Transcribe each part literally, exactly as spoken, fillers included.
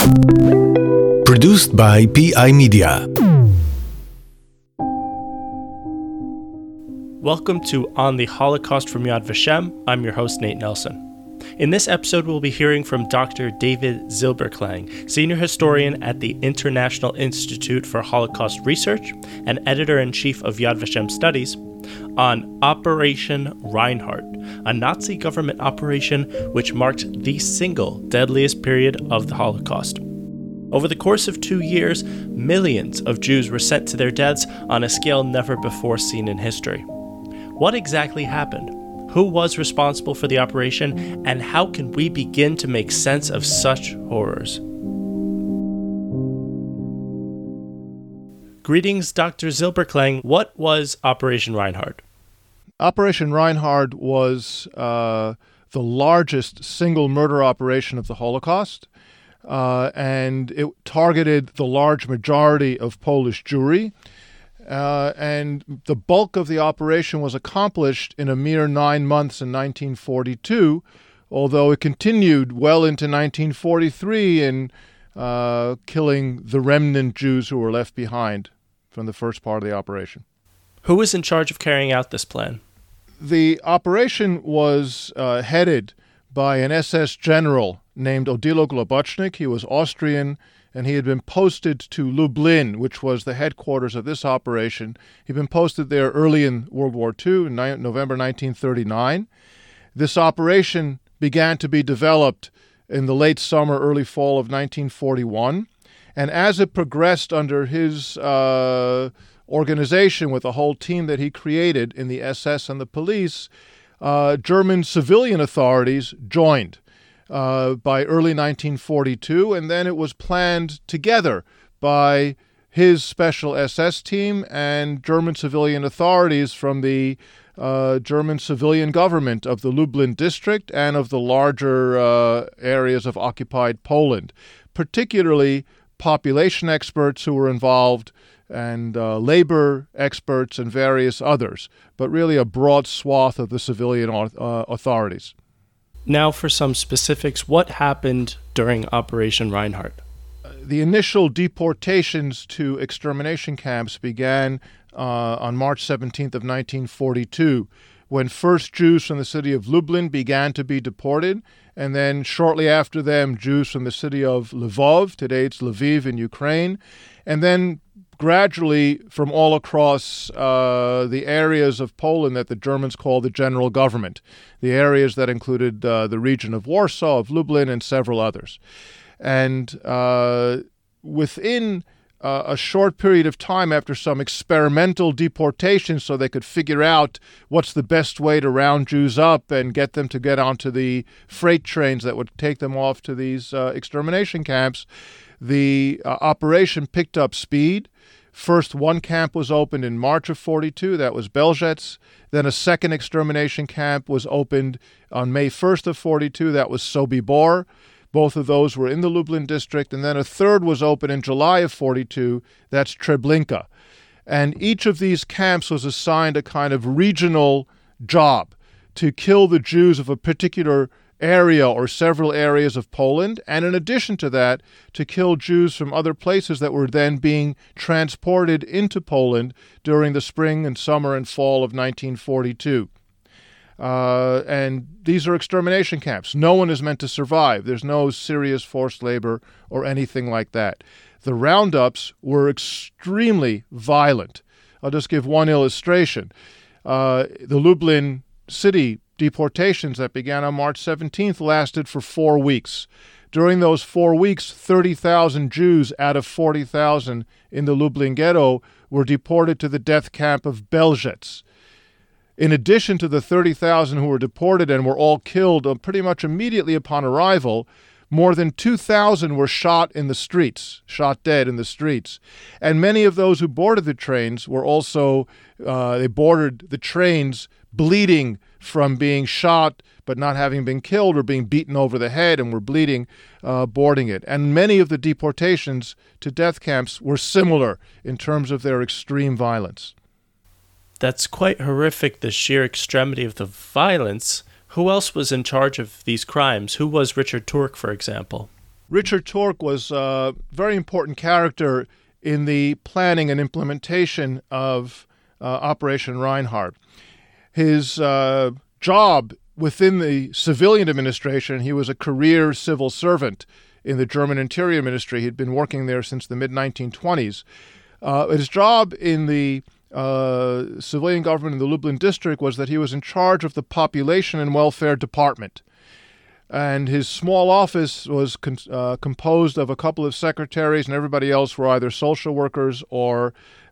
Produced by P I Media. Welcome to On the Holocaust from Yad Vashem. I'm your host, Nate Nelson. In this episode, we'll be hearing from Doctor David Zilberklang, senior historian at the International Institute for Holocaust Research and editor-in-chief of Yad Vashem Studies, on Operation Reinhardt, a Nazi government operation which marked the single deadliest period of the Holocaust. Over the course of two years, millions of Jews were sent to their deaths on a scale never before seen in history. What exactly happened? Who was responsible for the operation, and how can we begin to make sense of such horrors? Greetings, Doctor Zilberklang. What was Operation Reinhardt? Operation Reinhardt was uh, the largest single murder operation of the Holocaust, uh, and it targeted the large majority of Polish Jewry. Uh, and the bulk of the operation was accomplished in a mere nine months in nineteen forty-two, although it continued well into nineteen forty-three in uh, killing the remnant Jews who were left behind from the first part of the operation. Who was in charge of carrying out this plan? The operation was uh, headed by an S S general named Odilo Globocnik. He was Austrian, and he had been posted to Lublin, which was the headquarters of this operation. He'd been posted there early in World War Two, in November nineteen thirty-nine. This operation began to be developed in the late summer, early fall of nineteen forty-one. And as it progressed under his uh, organization with a whole team that he created in the S S and the police, uh, German civilian authorities joined. Uh, by early nineteen forty-two, and then it was planned together by his special S S team and German civilian authorities from the uh, German civilian government of the Lublin district and of the larger uh, areas of occupied Poland, particularly population experts who were involved and uh, labor experts and various others, but really a broad swath of the civilian uh, authorities. Now for some specifics, what happened during Operation Reinhardt? The initial deportations to extermination camps began uh, on March seventeenth of nineteen forty-two, when first Jews from the city of Lublin began to be deported, and then shortly after them, Jews from the city of Lvov, today it's Lviv in Ukraine, and then gradually from all across uh, the areas of Poland that the Germans call the general government, the areas that included uh, the region of Warsaw, of Lublin, and several others. And uh, within uh, a short period of time, after some experimental deportations so they could figure out what's the best way to round Jews up and get them to get onto the freight trains that would take them off to these uh, extermination camps, the uh, operation picked up speed. First, one camp was opened in March of forty-two, that was Belzec. Then a second extermination camp was opened on May first of forty-two, that was Sobibor. Both of those were in the Lublin district. And then a third was opened in July of forty-two, that's Treblinka. And each of these camps was assigned a kind of regional job to kill the Jews of a particular area or several areas of Poland, and in addition to that, to kill Jews from other places that were then being transported into Poland during the spring and summer and fall of nineteen forty-two. Uh, and these are extermination camps. No one is meant to survive. There's no serious forced labor or anything like that. The roundups were extremely violent. I'll just give one illustration. Uh, the Lublin city deportations that began on March seventeenth lasted for four weeks. During those four weeks, thirty thousand Jews out of forty thousand in the Lublin ghetto were deported to the death camp of Belzec. In addition to the thirty thousand who were deported and were all killed pretty much immediately upon arrival, more than two thousand were shot in the streets, shot dead in the streets. And many of those who boarded the trains were also, uh, they boarded the trains bleeding from being shot but not having been killed, or being beaten over the head and were bleeding uh, boarding it. And many of the deportations to death camps were similar in terms of their extreme violence. That's quite horrific, the sheer extremity of the violence. Who else was in charge of these crimes? Who was Richard Turk, for example? Richard Turk was a very important character in the planning and implementation of uh, Operation Reinhardt. His uh, job within the civilian administration, he was a career civil servant in the German Interior Ministry. He'd been working there since the mid nineteen twenties. Uh, his job in the uh, civilian government in the Lublin district was that he was in charge of the Population and Welfare Department. And his small office was con- uh, composed of a couple of secretaries, and everybody else were either social workers or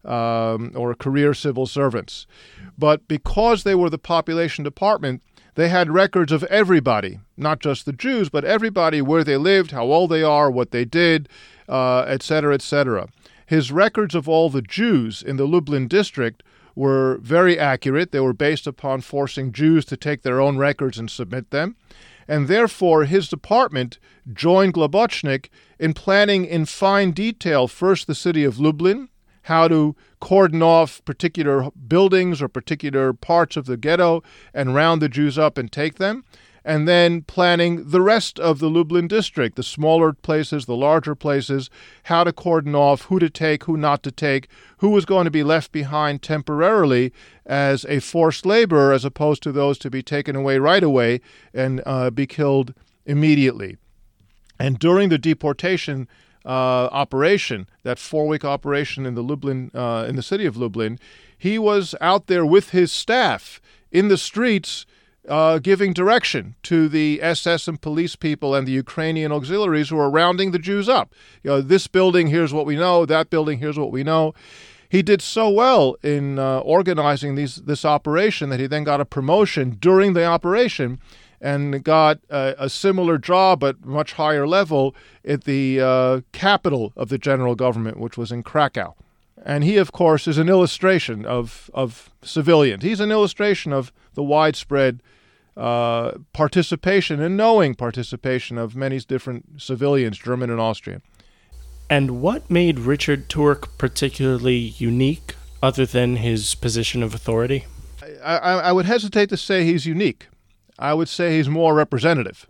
um, or career civil servants. But because they were the population department, they had records of everybody, not just the Jews, but everybody, where they lived, how old they are, what they did, uh, et cetera, et cetera. His records of all the Jews in the Lublin district were very accurate. They were based upon forcing Jews to take their own records and submit them. And therefore, his department joined Globocnik in planning in fine detail first the city of Lublin, how to cordon off particular buildings or particular parts of the ghetto and round the Jews up and take them, and then planning the rest of the Lublin district, the smaller places, the larger places, how to cordon off, who to take, who not to take, who was going to be left behind temporarily as a forced labor as opposed to those to be taken away right away and uh, be killed immediately. And during the deportation uh, operation, that four-week operation in the Lublin, uh, in the city of Lublin, he was out there with his staff in the streets Uh, giving direction to the S S and police people and the Ukrainian auxiliaries who are rounding the Jews up. You know, this building, here's what we know. That building, here's what we know. He did so well in uh, organizing these this operation that he then got a promotion during the operation and got uh, a similar job but much higher level at the uh, capital of the general government, which was in Krakow. And he, of course, is an illustration of, of civilians. He's an illustration of the widespread uh, participation and knowing participation of many different civilians, German and Austrian. And what made Richard Turk particularly unique, other than his position of authority? I, I, I would hesitate to say he's unique. I would say he's more representative.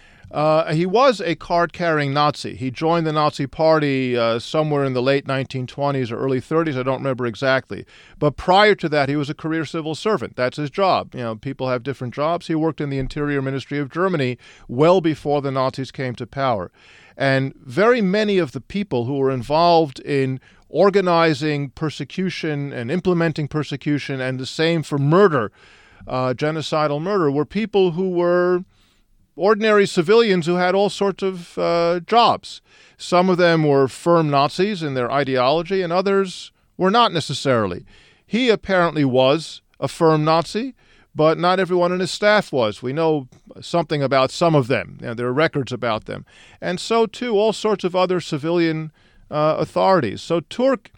Uh, he was a card-carrying Nazi. He joined the Nazi Party uh, somewhere in the late nineteen twenties or early thirties. I don't remember exactly. But prior to that, he was a career civil servant. That's his job. You know, people have different jobs. He worked in the Interior Ministry of Germany well before the Nazis came to power. And very many of the people who were involved in organizing persecution and implementing persecution, and the same for murder, uh, genocidal murder, were people who were ordinary civilians who had all sorts of uh, jobs. Some of them were firm Nazis in their ideology, and others were not necessarily. He apparently was a firm Nazi, but not everyone on his staff was. We know something about some of them. You know, there are records about them. And so, too, all sorts of other civilian uh, authorities. So Turk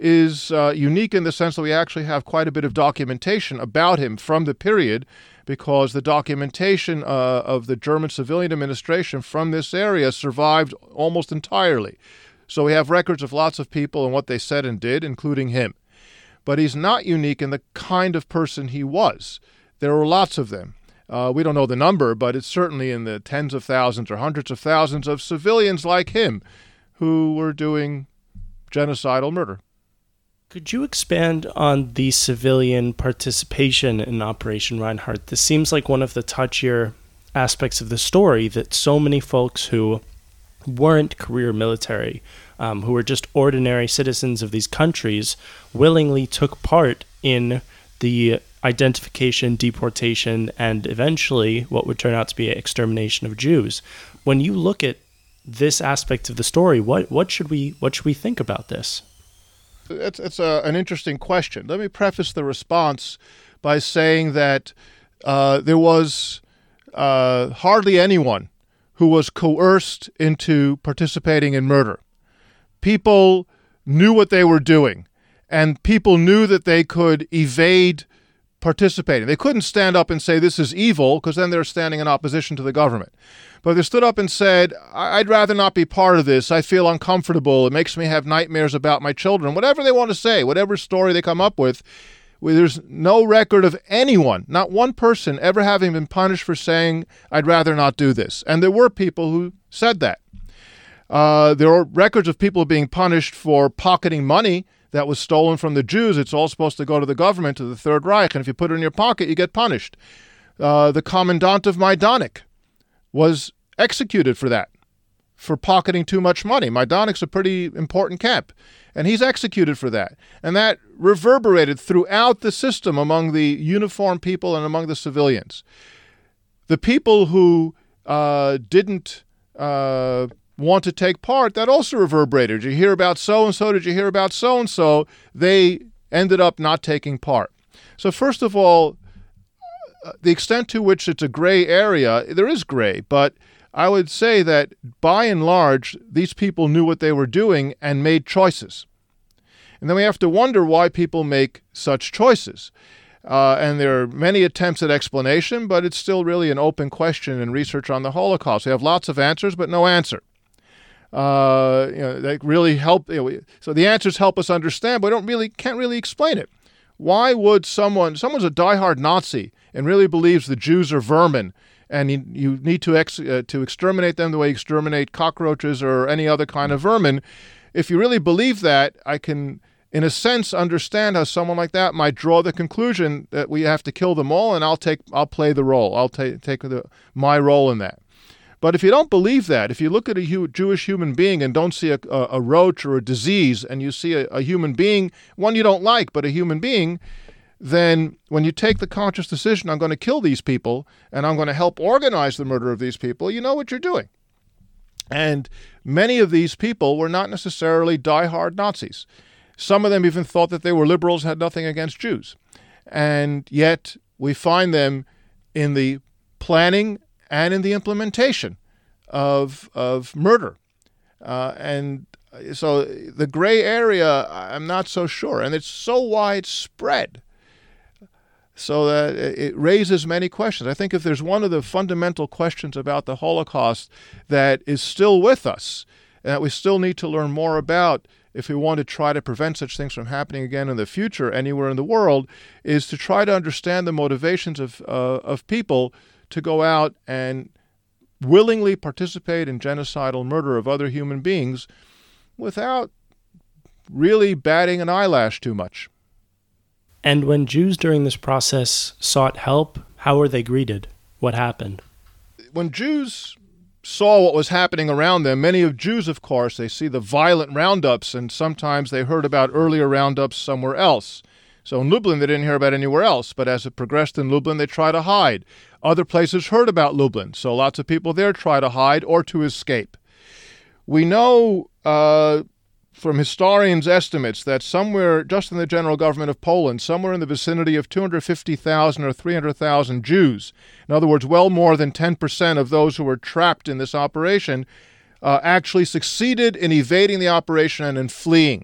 is uh, unique in the sense that we actually have quite a bit of documentation about him from the period, because the documentation uh, of the German civilian administration from this area survived almost entirely. So we have records of lots of people and what they said and did, including him. But he's not unique in the kind of person he was. There were lots of them. Uh, we don't know the number, but it's certainly in the tens of thousands or hundreds of thousands of civilians like him who were doing genocidal murder. Could you expand on the civilian participation in Operation Reinhardt? This seems like one of the touchier aspects of the story, that so many folks who weren't career military, um, who were just ordinary citizens of these countries, willingly took part in the identification, deportation, and eventually what would turn out to be an extermination of Jews. When you look at this aspect of the story, what, what should we what should we think about this? It's, it's a, an interesting question. Let me preface the response by saying that uh, there was uh, hardly anyone who was coerced into participating in murder. People knew what they were doing, and people knew that they could evade participating. They couldn't stand up and say this is evil, because then they're standing in opposition to the government. But they stood up and said, I'd rather not be part of this. I feel uncomfortable. It makes me have nightmares about my children. Whatever they want to say, whatever story they come up with, there's no record of anyone, not one person, ever having been punished for saying, I'd rather not do this. And there were people who said that. Uh, there are records of people being punished for pocketing money that was stolen from the Jews. It's all supposed to go to the government, to the Third Reich, and if you put it in your pocket, you get punished. Uh, the commandant of Majdanek was executed for that, for pocketing too much money. Majdanek's a pretty important camp, and he's executed for that. And that reverberated throughout the system among the uniformed people and among the civilians. The people who uh, didn't uh, want to take part, that also reverberated. Did you hear about so-and-so? Did you hear about so-and-so? They ended up not taking part. So first of all, the extent to which it's a gray area, there is gray, but I would say that by and large, these people knew what they were doing and made choices. And then we have to wonder why people make such choices. Uh, and there are many attempts at explanation, but it's still really an open question in research on the Holocaust. We have lots of answers, but no answer. Uh, you know, they really help. You know, so the answers help us understand, but we don't really can't really explain it. Why would someone, someone's a diehard Nazi and really believes the Jews are vermin, and you, you need to ex, uh, to exterminate them the way you exterminate cockroaches or any other kind of vermin? If you really believe that, I can, in a sense, understand how someone like that might draw the conclusion that we have to kill them all, and I'll take, I'll play the role. I'll take take the, my role in that. But if you don't believe that, if you look at a hu- Jewish human being and don't see a, a, a roach or a disease, and you see a, a human being, one you don't like, but a human being, then when you take the conscious decision, I'm going to kill these people, and I'm going to help organize the murder of these people, you know what you're doing. And many of these people were not necessarily diehard Nazis. Some of them even thought that they were liberals, had nothing against Jews. And yet we find them in the planning and in the implementation of of murder. Uh, and so the gray area, I'm not so sure. And it's so widespread so that it raises many questions. I think if there's one of the fundamental questions about the Holocaust that is still with us, and that we still need to learn more about if we want to try to prevent such things from happening again in the future anywhere in the world, is to try to understand the motivations of uh, of people to go out and willingly participate in genocidal murder of other human beings without really batting an eyelash too much. And when Jews during this process sought help, how were they greeted? What happened? When Jews saw what was happening around them, many of Jews, of course, they see the violent roundups, and sometimes they heard about earlier roundups somewhere else. So in Lublin, they didn't hear about anywhere else, but as it progressed in Lublin, they try to hide. Other places heard about Lublin, so lots of people there try to hide or to escape. We know uh, from historians' estimates that somewhere, just in the general government of Poland, somewhere in the vicinity of two hundred fifty thousand or three hundred thousand Jews, in other words, well more than ten percent of those who were trapped in this operation, uh, actually succeeded in evading the operation and in fleeing.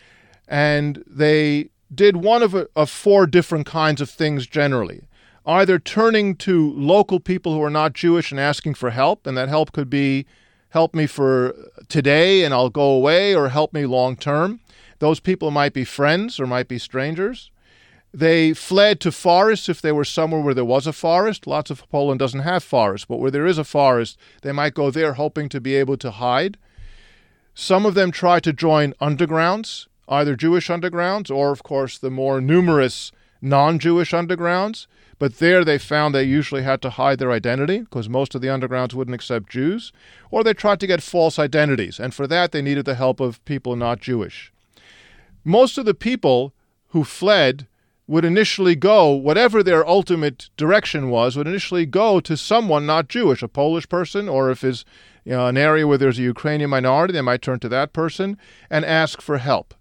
And they did one of, a, of four different kinds of things generally. Either turning to local people who are not Jewish and asking for help, and that help could be, help me for today and I'll go away, or help me long term. Those people might be friends or might be strangers. They fled to forests if they were somewhere where there was a forest. Lots of Poland doesn't have forests, but where there is a forest, they might go there hoping to be able to hide. Some of them tried to join undergrounds, either Jewish undergrounds or, of course, the more numerous non-Jewish undergrounds. But there they found they usually had to hide their identity because most of the undergrounds wouldn't accept Jews. Or they tried to get false identities, and for that they needed the help of people not Jewish. Most of the people who fled would initially go, whatever their ultimate direction was, would initially go to someone not Jewish, a Polish person, or if it's, you know, an area where there's a Ukrainian minority, they might turn to that person and ask for help.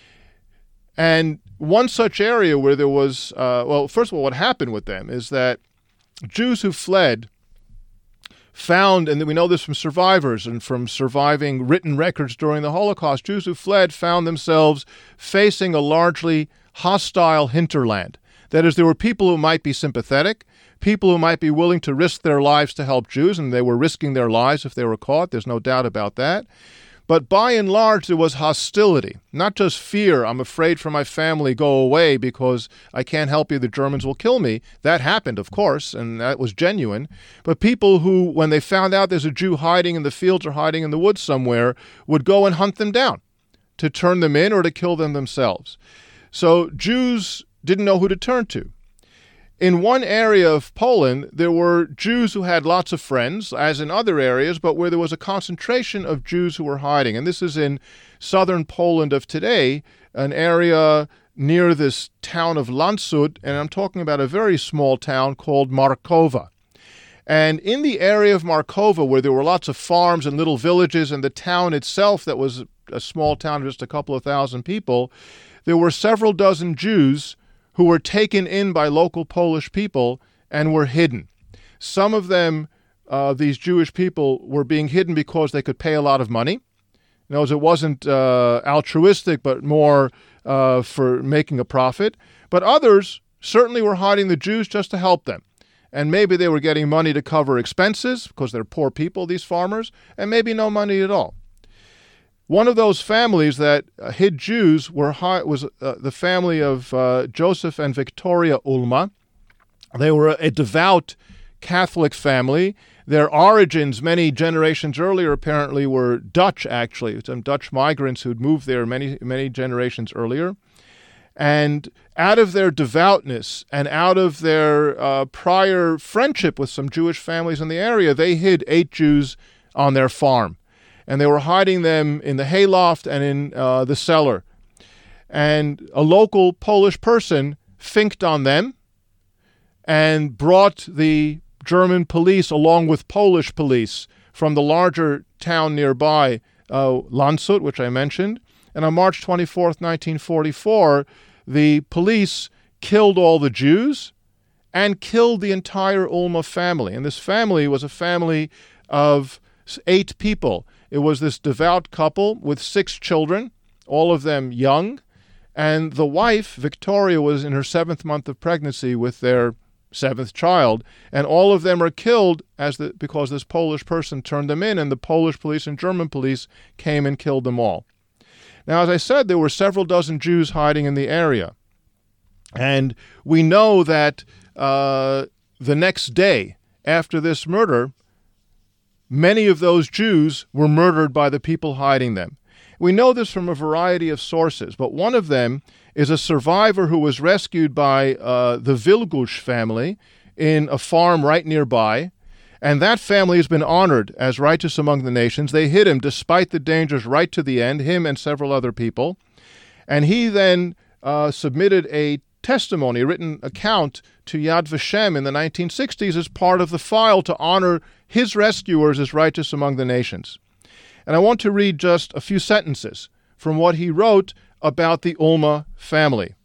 And one such area where there was, uh, well, first of all, what happened with them is that Jews who fled found, and we know this from survivors and from surviving written records during the Holocaust, Jews who fled found themselves facing a largely hostile hinterland. That is, there were people who might be sympathetic, people who might be willing to risk their lives to help Jews, and they were risking their lives if they were caught. There's no doubt about that. But by and large, there was hostility, not just fear. I'm afraid for my family, go away because I can't help you. The Germans will kill me. That happened, of course, and that was genuine. But people who, when they found out there's a Jew hiding in the fields or hiding in the woods somewhere, would go and hunt them down to turn them in or to kill them themselves. So Jews didn't know who to turn to. In one area of Poland, there were Jews who had lots of friends, as in other areas, but where there was a concentration of Jews who were hiding. And this is in southern Poland of today, an area near this town of Landshut, and I'm talking about a very small town called Markowa. And in the area of Markowa, where there were lots of farms and little villages, and the town itself that was a small town of just a couple of thousand people, there were several dozen Jews who were taken in by local Polish people and were hidden. Some of them, uh, these Jewish people, were being hidden because they could pay a lot of money. In other words, it wasn't uh, altruistic, but more uh, for making a profit. But others certainly were hiding the Jews just to help them. And maybe they were getting money to cover expenses because they're poor people, these farmers, and maybe no money at all. One of those families that uh, hid Jews were hi- was uh, the family of uh, Joseph and Victoria Ulma. They were a, a devout Catholic family. Their origins, many generations earlier, apparently were Dutch, actually. Some Dutch migrants who'd moved there many, many generations earlier. And out of their devoutness and out of their uh, prior friendship with some Jewish families in the area, they hid eight Jews on their farm. And they were hiding them in the hayloft and in uh, the cellar. And a local Polish person finked on them and brought the German police along with Polish police from the larger town nearby, uh, Landshut, which I mentioned. And on March twenty-fourth, nineteen forty-four, the police killed all the Jews and killed the entire Ulma family. And this family was a family of eight people. It was this devout couple with six children, all of them young, and the wife, Victoria, was in her seventh month of pregnancy with their seventh child, and all of them are killed as the, because this Polish person turned them in, and the Polish police and German police came and killed them all. Now, as I said, there were several dozen Jews hiding in the area, and we know that uh, the next day after this murder, many of those Jews were murdered by the people hiding them. We know this from a variety of sources, but one of them is a survivor who was rescued by uh, the Wilgusz family in a farm right nearby, and that family has been honored as righteous among the nations. They hid him despite the dangers right to the end, him and several other people, and he then uh, submitted a testimony, a written account to Yad Vashem in the nineteen sixties as part of the file to honor his rescuers as righteous among the nations. And I want to read just a few sentences from what he wrote about the Ulma family.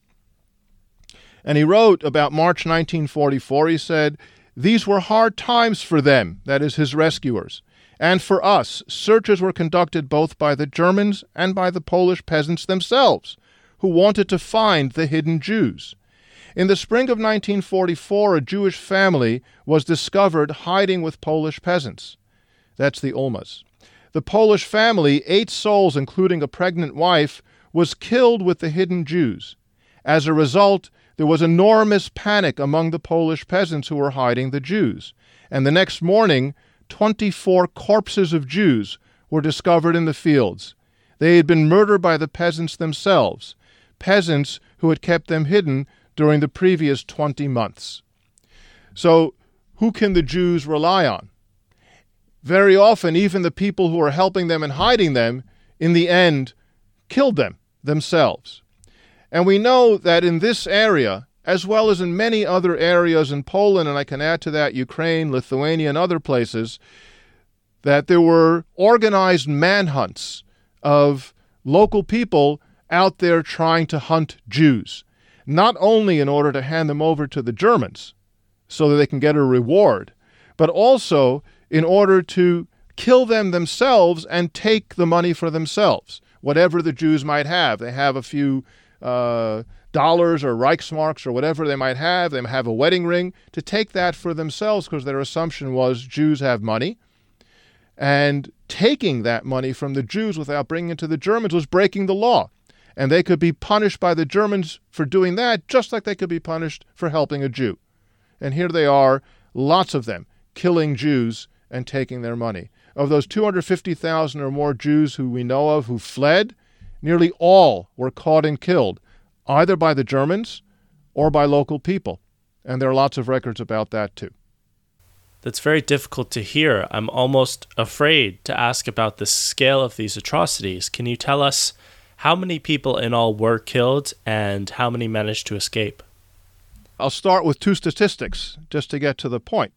And he wrote about March nineteen forty-four, he said, "These were hard times for them," that is, his rescuers, "and for us. Searches were conducted both by the Germans and by the Polish peasants themselves, who wanted to find the hidden Jews. In the spring of nineteen forty-four, a Jewish family was discovered hiding with Polish peasants." That's the Ulmas. "The Polish family, eight souls including a pregnant wife, was killed with the hidden Jews. As a result, there was enormous panic among the Polish peasants who were hiding the Jews. And the next morning, twenty-four corpses of Jews were discovered in the fields. They had been murdered by the peasants themselves, peasants who had kept them hidden during the previous twenty months. So, who can the Jews rely on? Very often, even the people who are helping them and hiding them, in the end, killed them themselves. And we know that in this area, as well as in many other areas in Poland, and I can add to that Ukraine, Lithuania, and other places, that there were organized manhunts of local people out there trying to hunt Jews, not only in order to hand them over to the Germans so that they can get a reward, but also in order to kill them themselves and take the money for themselves, whatever the Jews might have. They have a few uh, dollars or Reichsmarks or whatever they might have. They might have a wedding ring, to take that for themselves because their assumption was Jews have money. And taking that money from the Jews without bringing it to the Germans was breaking the law. And they could be punished by the Germans for doing that, just like they could be punished for helping a Jew. And here they are, lots of them, killing Jews and taking their money. Of those two hundred fifty thousand or more Jews who we know of who fled, nearly all were caught and killed, either by the Germans or by local people. And there are lots of records about that too. That's very difficult to hear. I'm almost afraid to ask about the scale of these atrocities. Can you tell us how many people in all were killed and how many managed to escape? I'll start with two statistics just to get to the point.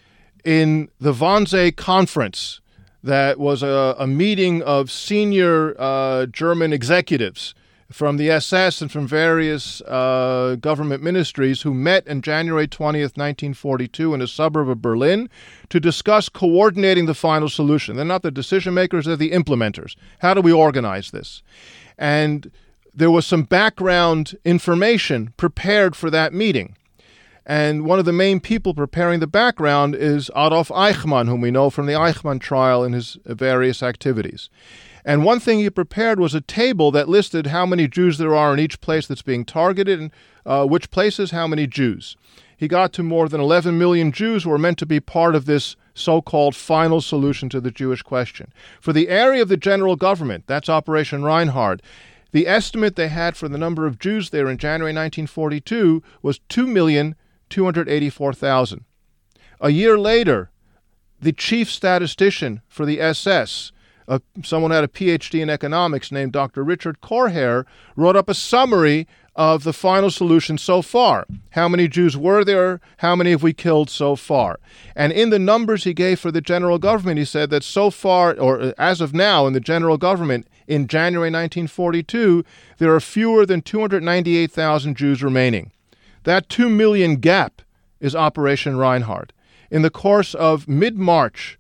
In the Wannsee Conference, that was a, a meeting of senior uh, German executives from the S S and from various uh, government ministries who met on January twentieth, nineteen forty-two in a suburb of Berlin to discuss coordinating the final solution. They're not the decision makers, they're the implementers. How do we organize this? And there was some background information prepared for that meeting. And one of the main people preparing the background is Adolf Eichmann, whom we know from the Eichmann trial and his various activities. And one thing he prepared was a table that listed how many Jews there are in each place that's being targeted and uh, which places, how many Jews. He got to more than eleven million Jews who were meant to be part of this so-called final solution to the Jewish question. For the area of the general government, that's Operation Reinhard, the estimate they had for the number of Jews there in January nineteen forty-two was two million two hundred eighty-four thousand. A year later, the chief statistician for the S S, Uh, someone who had a P H D in economics named Doctor Richard Korher, wrote up a summary of the final solution so far. How many Jews were there? How many have we killed so far? And in the numbers he gave for the general government, he said that so far, or as of now, in the general government, in January nineteen forty-two, there are fewer than two hundred ninety-eight thousand Jews remaining. That two million gap is Operation Reinhard. In the course of mid-March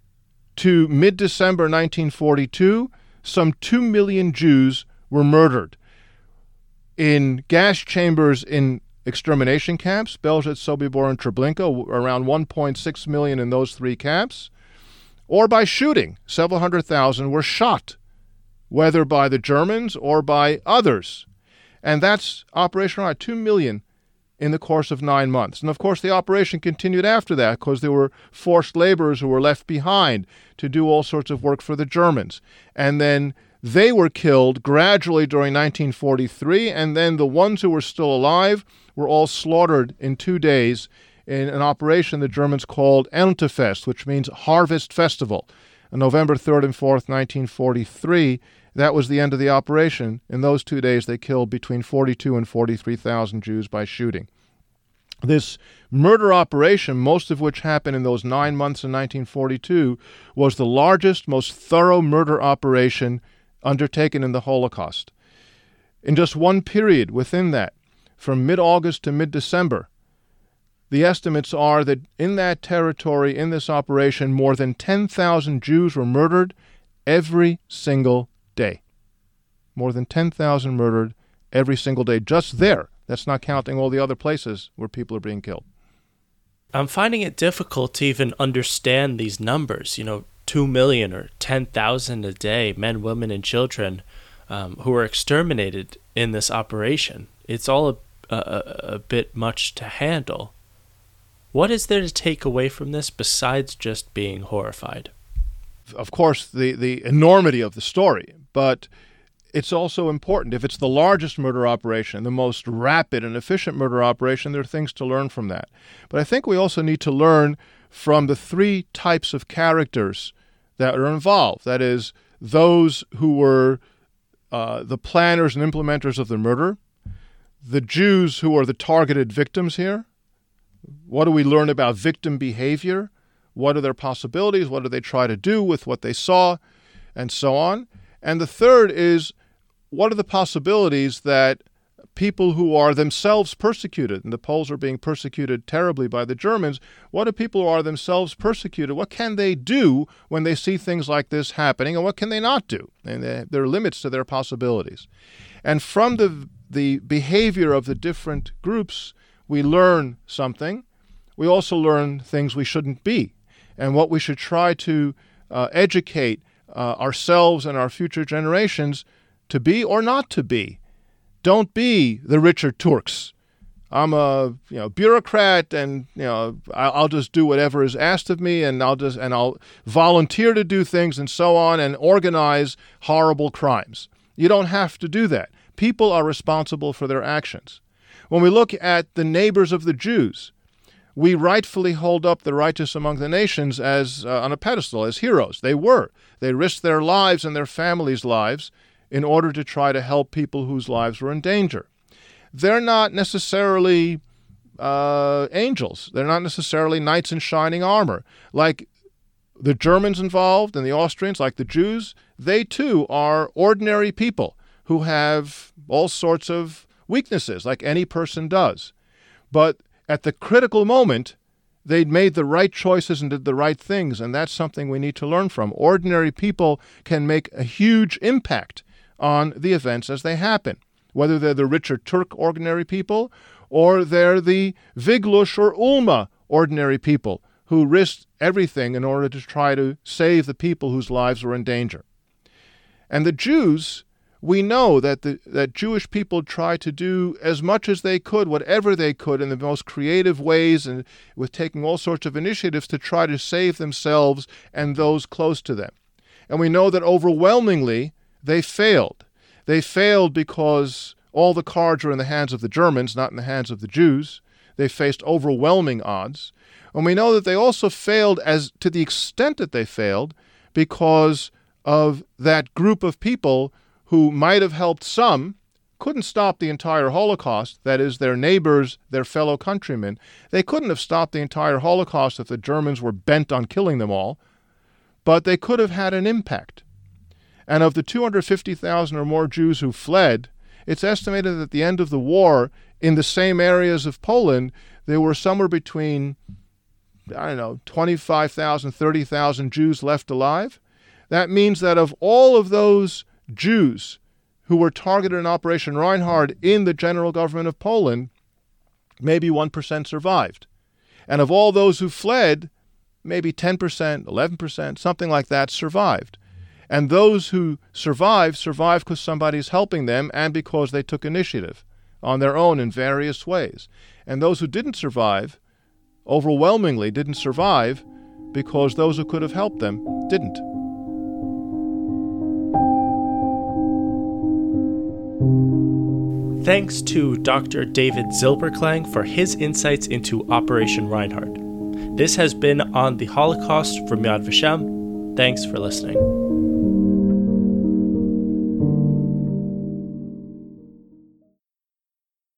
to mid-December nineteen forty-two, some two million Jews were murdered in gas chambers in extermination camps, Belzec, Sobibor, and Treblinka, around one point six million in those three camps, or by shooting. Several hundred thousand were shot, whether by the Germans or by others. And that's Operation Reinhard, two million in the course of nine months. And of course, the operation continued after that because there were forced laborers who were left behind to do all sorts of work for the Germans. And then they were killed gradually during nineteen forty-three, and then the ones who were still alive were all slaughtered in two days in an operation the Germans called Erntefest, which means Harvest Festival. On November third and fourth, nineteen forty-three, that was the end of the operation. In those two days, they killed between forty-two and forty-three thousand Jews by shooting. This murder operation, most of which happened in those nine months in nineteen forty-two, was the largest, most thorough murder operation undertaken in the Holocaust. In just one period within that, from mid-August to mid-December, the estimates are that in that territory, in this operation, more than ten thousand Jews were murdered every single day. More than ten thousand murdered every single day, just there. That's not counting all the other places where people are being killed. I'm finding it difficult to even understand these numbers, you know, two million or ten thousand a day, men, women, and children um, who were exterminated in this operation. It's all a, a, a bit much to handle. What is there to take away from this besides just being horrified? Of course, the, the enormity of the story, but it's also important. If it's the largest murder operation, the most rapid and efficient murder operation, there are things to learn from that. But I think we also need to learn from the three types of characters that are involved. That is, those who were uh, the planners and implementers of the murder, the Jews who are the targeted victims here. What do we learn about victim behavior? What are their possibilities? What do they try to do with what they saw? And so on. And the third is, what are the possibilities that people who are themselves persecuted, and the Poles are being persecuted terribly by the Germans, what do people who are themselves persecuted, what can they do when they see things like this happening, and what can they not do? And they, there are limits to their possibilities. And from the, the behavior of the different groups, we learn something. We also learn things we shouldn't be, and what we should try to uh, educate uh, ourselves and our future generations to be or not to be. Don't be the Richard Turks. I'm a you know bureaucrat, and you know I'll just do whatever is asked of me, and I'll just and I'll volunteer to do things and so on, and organize horrible crimes. You don't have to do that. People are responsible for their actions. When we look at the neighbors of the Jews, we rightfully hold up the righteous among the nations as uh, on a pedestal, as heroes. They were. They risked their lives and their families' lives in order to try to help people whose lives were in danger. They're not necessarily uh, angels. They're not necessarily knights in shining armor. Like the Germans involved and the Austrians, like the Jews, they too are ordinary people who have all sorts of weaknesses, like any person does. But at the critical moment, they'd made the right choices and did the right things, and that's something we need to learn from. Ordinary people can make a huge impact on the events as they happen, whether they're the Richard Turk ordinary people or they're the Viglush or Ulma ordinary people who risked everything in order to try to save the people whose lives were in danger. And the Jews, we know that the that Jewish people tried to do as much as they could, whatever they could, in the most creative ways and with taking all sorts of initiatives to try to save themselves and those close to them. And we know that overwhelmingly they failed. They failed because all the cards were in the hands of the Germans, not in the hands of the Jews. They faced overwhelming odds. And we know that they also failed as to the extent that they failed because of that group of people who might have helped some, couldn't stop the entire Holocaust, that is, their neighbors, their fellow countrymen. They couldn't have stopped the entire Holocaust if the Germans were bent on killing them all, but they could have had an impact. And of the two hundred fifty thousand or more Jews who fled, it's estimated that at the end of the war, in the same areas of Poland, there were somewhere between, I don't know, twenty-five thousand, thirty thousand Jews left alive. That means that of all of those Jews who were targeted in Operation Reinhard in the general government of Poland, maybe one percent survived. And of all those who fled, maybe ten percent, eleven percent, something like that survived. And those who survived, survived because somebody's helping them and because they took initiative on their own in various ways. And those who didn't survive, overwhelmingly didn't survive because those who could have helped them didn't. Thanks to Doctor David Zilberklang for his insights into Operation Reinhard. This has been On the Holocaust from Yad Vashem. Thanks for listening.